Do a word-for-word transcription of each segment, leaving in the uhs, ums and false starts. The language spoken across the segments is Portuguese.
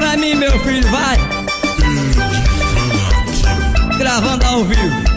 pra mim, meu filho, vai. Gravando ao vivo.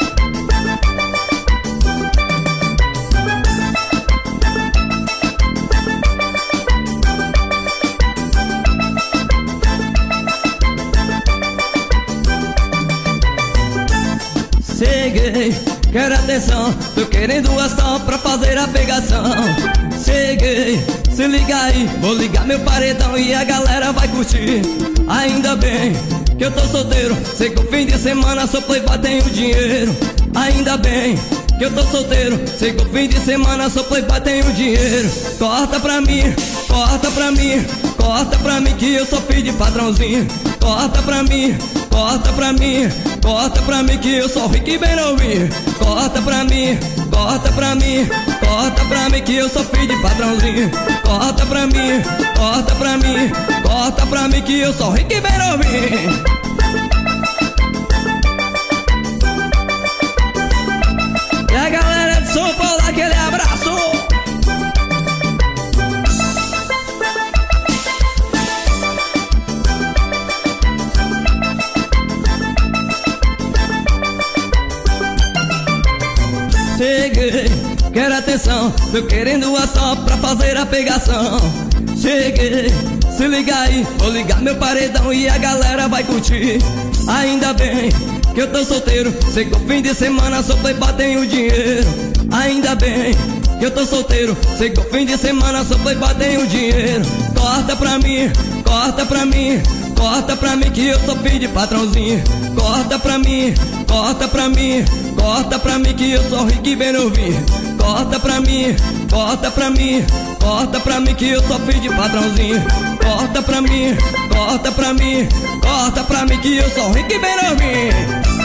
Cheguei, quero atenção, tô querendo ação pra fazer a pegação. Cheguei, se liga aí, vou ligar meu paredão e a galera vai curtir. Ainda bem que eu tô solteiro, sei que o fim de semana sou playboy, tenho dinheiro. Ainda bem que eu tô solteiro, sei que o fim de semana sou playboy, tenho dinheiro. Corta pra mim, corta pra mim, corta pra mim que eu sou filho de patrãozinho. Corta pra mim, corta pra mim, corta pra mim que eu sou rico e bem novinho. Corta pra mim, corta pra mim, corta pra mim que eu sou filho de patrãozinho. Corta pra mim, corta pra mim, corta pra mim que eu sou rico e bem novinho. E a galera de São Paulo, aquele abraço. Cheguei, quero atenção, tô querendo ação pra fazer a pegação. Cheguei, se liga aí, vou ligar meu paredão e a galera vai curtir. Ainda bem que eu tô solteiro, sei que o fim de semana sou playboy, tenho dinheiro. Ainda bem que eu tô solteiro, sei que o fim de semana sou playboy, tenho dinheiro. Corta pra mim, corta pra mim, corta pra mim que eu sou filho de patrãozinho. Corta pra mim, corta pra mim, corta pra mim que eu sou rico e bem novinho. Corta pra mim, corta pra mim, corta pra mim que eu sou filho de patrãozinho. Corta pra mim, corta pra mim, corta pra mim que eu sou rico e bem novinho.